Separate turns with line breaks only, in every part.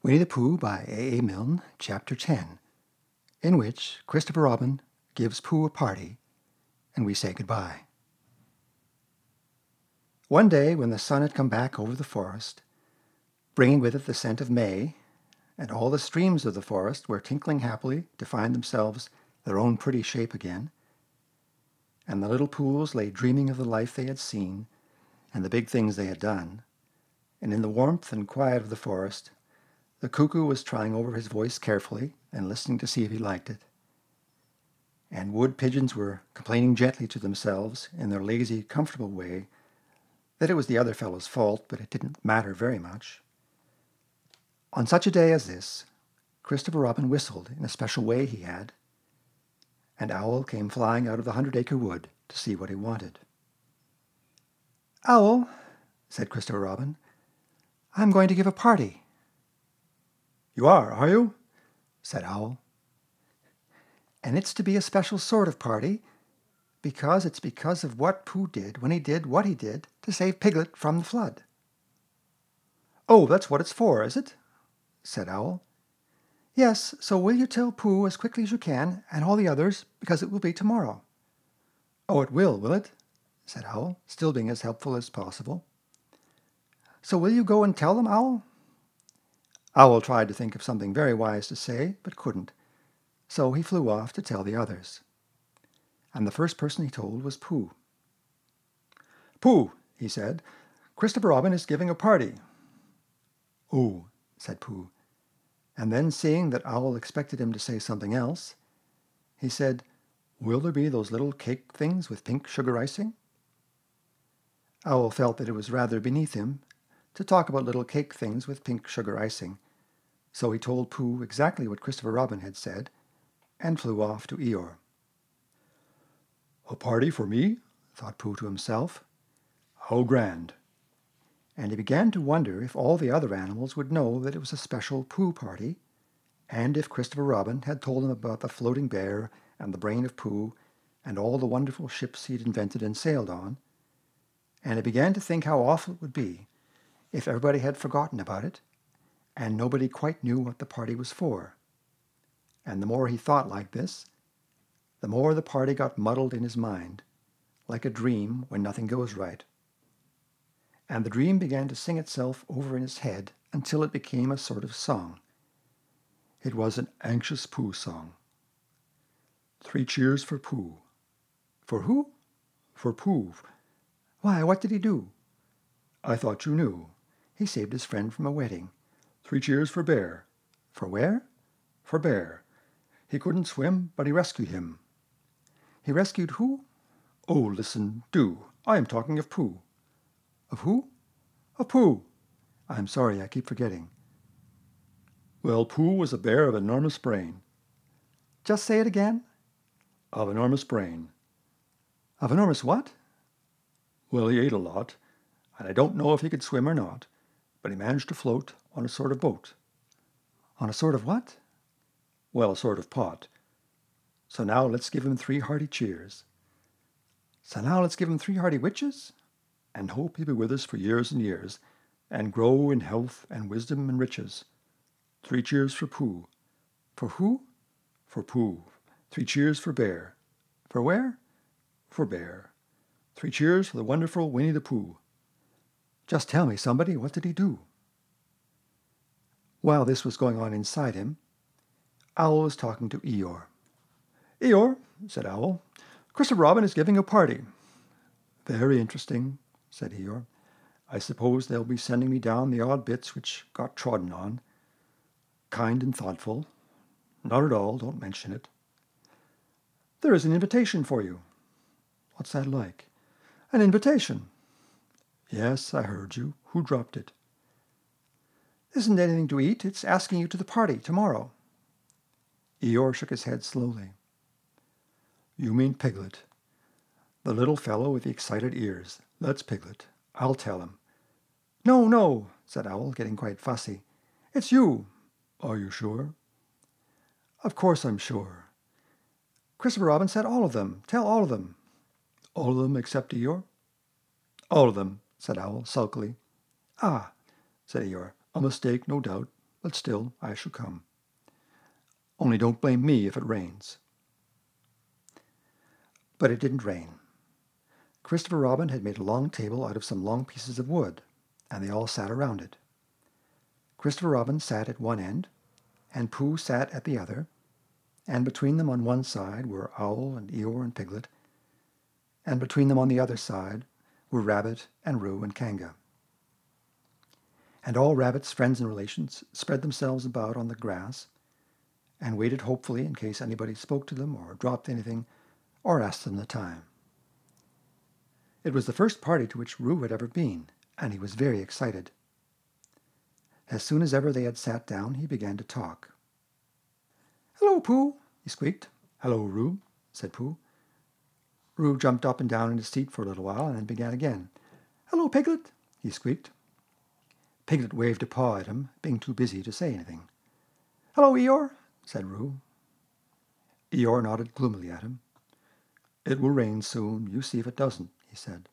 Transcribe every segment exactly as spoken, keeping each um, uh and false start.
Winnie the Pooh by A. A. Milne, Chapter ten, in which Christopher Robin gives Pooh a party, and we say goodbye. One day, when the sun had come back over the forest, bringing with it the scent of May, and all the streams of the forest were tinkling happily to find themselves their own pretty shape again, and the little pools lay dreaming of the life they had seen and the big things they had done, and in the warmth and quiet of the forest, the cuckoo was trying over his voice carefully and listening to see if he liked it. And wood pigeons were complaining gently to themselves in their lazy, comfortable way that it was the other fellow's fault, but it didn't matter very much. On such a day as this, Christopher Robin whistled in a special way he had, and Owl came flying out of the hundred-acre wood to see what he wanted. "Owl," said Christopher Robin, "I'm going to give a party." "You are, are you?" said Owl. "And it's to be a special sort of party, because it's because of what Pooh did when he did what he did to save Piglet from the flood." "Oh, that's what it's for, is it?" said Owl. "Yes, so will you tell Pooh as quickly as you can, and all the others, because it will be tomorrow." "Oh, it will, will it?" said Owl, still being as helpful as possible. "So will you go and tell them, Owl?" Owl tried to think of something very wise to say, but couldn't, so he flew off to tell the others. And the first person he told was Pooh. "Pooh," he said, "Christopher Robin is giving a party." "Oh," said Pooh, and then, seeing that Owl expected him to say something else, he said, "Will there be those little cake things with pink sugar icing?" Owl felt that it was rather beneath him to talk about little cake things with pink sugar icing, so he told Pooh exactly what Christopher Robin had said, and flew off to Eeyore. "A party for me?" thought Pooh to himself. "How grand!" And he began to wonder if all the other animals would know that it was a special Pooh party, and if Christopher Robin had told them about the floating bear and the brain of Pooh and all the wonderful ships he'd invented and sailed on, and he began to think how awful it would be if everybody had forgotten about it, and nobody quite knew what the party was for. And the more he thought like this, the more the party got muddled in his mind, like a dream when nothing goes right. And the dream began to sing itself over in his head until it became a sort of song. It was an anxious Pooh song. Three cheers for Pooh. For who? For Pooh. Why, what did he do? I thought you knew. He saved his friend from a wedding. Three cheers for Bear. For where? For Bear. He couldn't swim, but he rescued him. He rescued who? Oh, listen, do. I am talking of Pooh. Of who? Of Pooh. I'm sorry, I keep forgetting. Well, Pooh was a bear of enormous brain. Just say it again. Of enormous brain. Of enormous what? Well, he ate a lot, and I don't know if he could swim or not, but he managed to float on a sort of boat. On a sort of what? Well, a sort of pot. So now let's give him three hearty cheers. So now let's give him three hearty witches, and hope he'll be with us for years and years, and grow in health and wisdom and riches. Three cheers for Pooh. For who? For Pooh. Three cheers for Bear. For where? For Bear. Three cheers for the wonderful Winnie the Pooh. Just tell me, somebody, what did he do? While this was going on inside him, Owl was talking to Eeyore. Eeyore, said Owl, Christopher Robin is giving a party. Very interesting, said Eeyore. I suppose they'll be sending me down the odd bits which got trodden on. Kind and thoughtful. Not at all, don't mention it. There is an invitation for you. What's that like? An invitation. Yes, I heard you. Who dropped it? Isn't anything to eat. It's asking you to the party tomorrow. Eeyore shook his head slowly. You mean Piglet. The little fellow with the excited ears. That's Piglet. I'll tell him. No, no, said Owl, getting quite fussy. It's you. Are you sure? Of course I'm sure. Christopher Robin said all of them. Tell all of them. All of them except Eeyore? All of them, said Owl sulkily. Ah, said Eeyore. A mistake, no doubt. but still I shall come. Only don't blame me if it rains." But it didn't rain. Christopher Robin had made a long table out of some long pieces of wood, and they all sat around it. Christopher Robin sat at one end, and Pooh sat at the other, and between them on one side were Owl and Eeyore and Piglet, and between them on the other side were Rabbit and Roo and Kanga. And all Rabbit's friends and relations spread themselves about on the grass and waited hopefully in case anybody spoke to them or dropped anything or asked them the time. It was the first party to which Roo had ever been, and he was very excited. As soon as ever they had sat down, he began to talk. "Hello, Pooh," he squeaked. "Hello, Roo," said Pooh. Roo jumped up and down in his seat for a little while and then began again. "Hello, Piglet," he squeaked. Piglet waved a paw at him, being too busy to say anything. "Hello, Eeyore," said Roo. Eeyore nodded gloomily at him. "It will rain soon. You see if it doesn't," he said.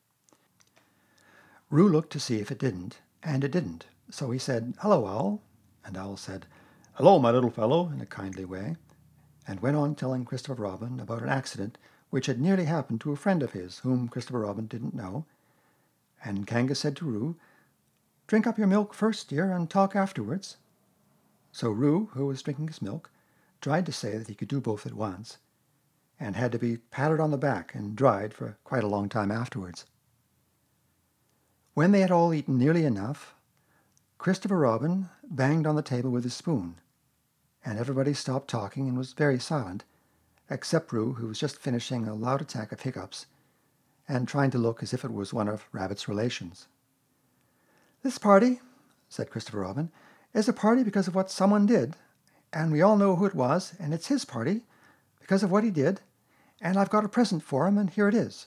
Roo looked to see if it didn't, and it didn't. So he said, "Hello, Owl." And Owl said, "Hello, my little fellow," in a kindly way, and went on telling Christopher Robin about an accident which had nearly happened to a friend of his, whom Christopher Robin didn't know. And Kanga said to Roo, "Drink up your milk first, dear, and talk afterwards." So Roo, who was drinking his milk, tried to say that he could do both at once, and had to be patted on the back and dried for quite a long time afterwards. When they had all eaten nearly enough, Christopher Robin banged on the table with his spoon, and everybody stopped talking and was very silent, except Roo, who was just finishing a loud attack of hiccups and trying to look as if it was one of Rabbit's relations. "This party," said Christopher Robin, "is a party because of what someone did, and we all know who it was, and it's his party because of what he did, and I've got a present for him, and here it is."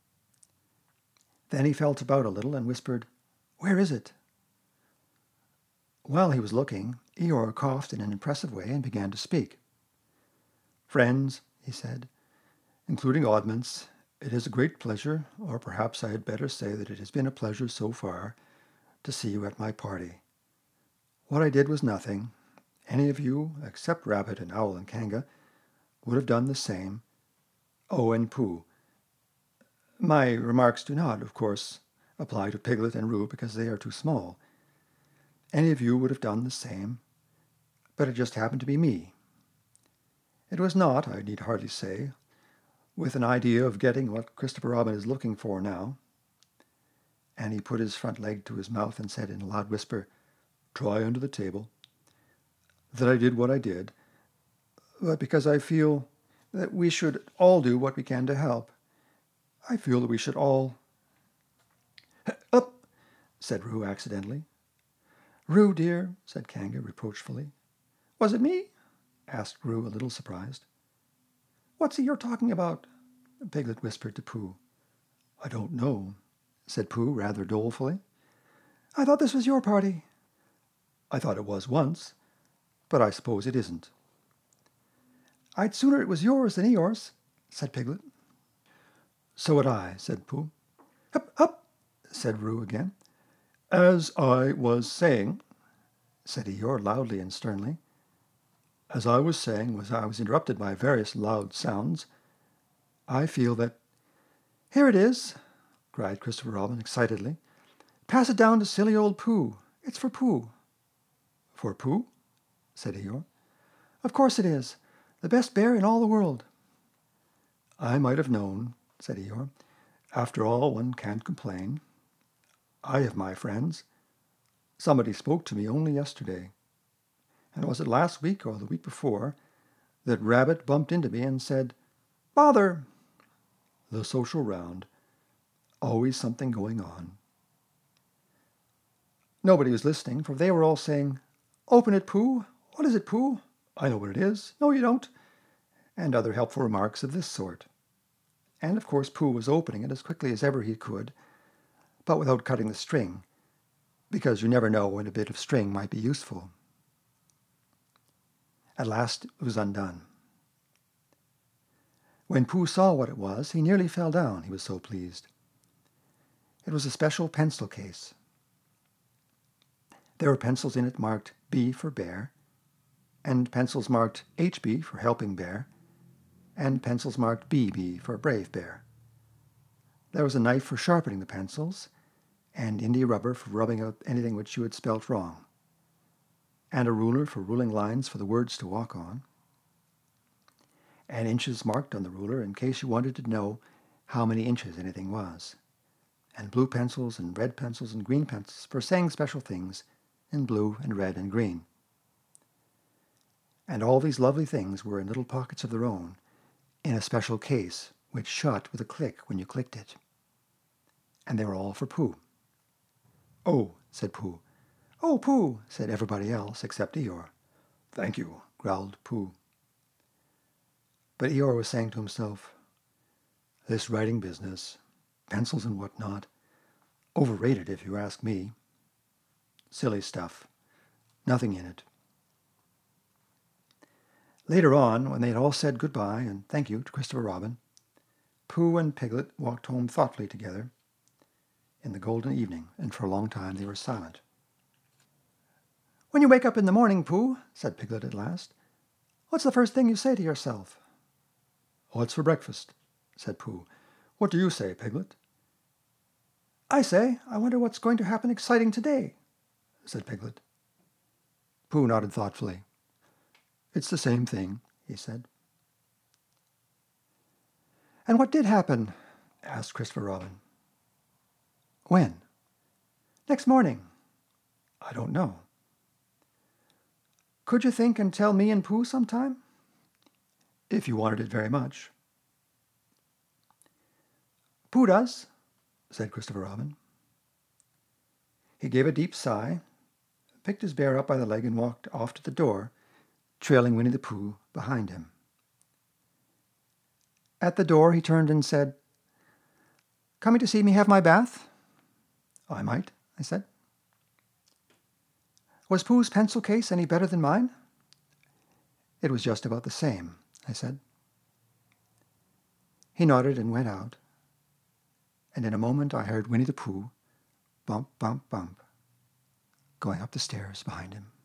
Then he felt about a little and whispered, "Where is it?" While he was looking, Eeyore coughed in an impressive way and began to speak. "Friends," he said, "including oddments, it is a great pleasure, or perhaps I had better say that it has been a pleasure so far, to see you at my party. What I did was nothing. Any of you, except Rabbit and Owl and Kanga, would have done the same. Oh, and Pooh. My remarks do not, of course, apply to Piglet and Roo because they are too small. Any of you would have done the same, but it just happened to be me. It was not, I need hardly say, with an idea of getting what Christopher Robin is looking for now." And he put his front leg to his mouth and said in a loud whisper, "Try under the table," "that I did what I did, but because I feel that we should all do what we can to help. I feel that we should all—" "Up," said Roo accidentally. "Roo, dear," said Kanga reproachfully. "Was it me?" asked Roo, a little surprised. "What's it you're talking about?" Piglet whispered to Pooh. "I don't know," said Pooh rather dolefully. "I thought this was your party." "I thought it was once, but I suppose it isn't." "I'd sooner it was yours than Eeyore's," said Piglet. "So would I," said Pooh. "Hup, hup," said Roo again. "As I was saying," said Eeyore loudly and sternly, "as I was saying, was I was interrupted by various loud sounds, I feel that—" "Here it is," cried Christopher Robin excitedly. "Pass it down to silly old Pooh. It's for Pooh." "For Pooh?" said Eeyore. "Of course it is. The best bear in all the world." "I might have known," said Eeyore. "After all, one can't complain. I have my friends. Somebody spoke to me only yesterday, and was it last week or the week before, that Rabbit bumped into me and said, 'Bother!' The social round. Always something going on." Nobody was listening, for they were all saying, "Open it, Pooh! What is it, Pooh? I know what it is. No, you don't," and other helpful remarks of this sort. And of course Pooh was opening it as quickly as ever he could, but without cutting the string, because you never know when a bit of string might be useful. At last it was undone. When Pooh saw what it was, he nearly fell down, he was so pleased. It was a special pencil case. There were pencils in it marked B for bear, and pencils marked H B for helping bear, and pencils marked B B for brave bear. There was a knife for sharpening the pencils, and India rubber for rubbing out anything which you had spelt wrong, and a ruler for ruling lines for the words to walk on, and inches marked on the ruler in case you wanted to know how many inches anything was, and blue pencils and red pencils and green pencils for saying special things in blue and red and green. And all these lovely things were in little pockets of their own, in a special case which shut with a click when you clicked it. And they were all for Pooh. "Oh," said Pooh. "Oh, Pooh," said everybody else except Eeyore. "Thank you," growled Pooh. But Eeyore was saying to himself, "This writing business, pencils and what not, overrated if you ask me. Silly stuff. Nothing in it." Later on, when they had all said goodbye and thank you to Christopher Robin, Pooh and Piglet walked home thoughtfully together in the golden evening, and for a long time they were silent. "When you wake up in the morning, Pooh," said Piglet at last, "what's the first thing you say to yourself?" "What's for breakfast?" said Pooh. "What do you say, Piglet?" "I say, I wonder what's going to happen exciting today," said Piglet. Pooh nodded thoughtfully. "It's the same thing," he said. "And what did happen?" asked Christopher Robin. "When?" "Next morning." "I don't know." "Could you think and tell me and Pooh sometime?" "If you wanted it very much." "Pooh does," said Christopher Robin. He gave a deep sigh, picked his bear up by the leg and walked off to the door, trailing Winnie the Pooh behind him. At the door he turned and said, "Coming to see me have my bath?" "I might," I said. "Was Pooh's pencil case any better than mine?" "It was just about the same," I said. He nodded and went out, and in a moment I heard Winnie the Pooh, bump, bump, bump, going up the stairs behind him.